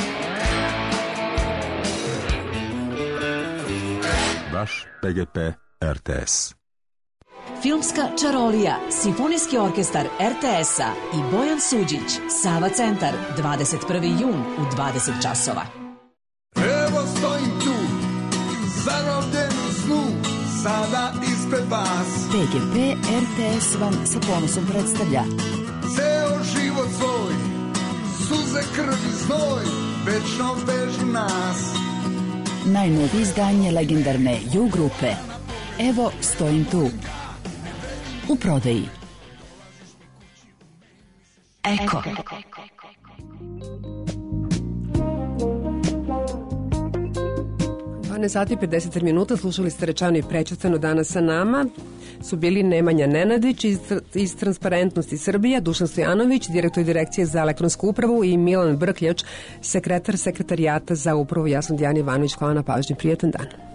[SPEAKER 13] Vaš PGP RTS.
[SPEAKER 14] Filmska čarolija, Simfonijski orkestar RTS-a i Bojan Suđić, Sava centar, 21. jun u 20 časova.
[SPEAKER 15] Evo stojim tu, zarobljen u snu, sada ispred vas.
[SPEAKER 14] PGP RTS vam sa ponosom predstavlja
[SPEAKER 15] Ceo život svoj, suze, krv i znoj, večno vežu nas.
[SPEAKER 14] najnovije izdanje legendarne U grupe Evo stojim tu. U prodaji. Eko.
[SPEAKER 2] 12 sati i 50 minuta, slušali ste Rečano i Prečutano. Danas sa nama su bili Nemanja Nenadić iz Transparentnosti Srbija, Dušan Stojanović, direktor Direkcije za elektronsku upravu, i Milan Brkljač, sekretar Sekretarijata za upravu. Ja sam Dijana Ivanović, hvala na pažnji, prijatan dan.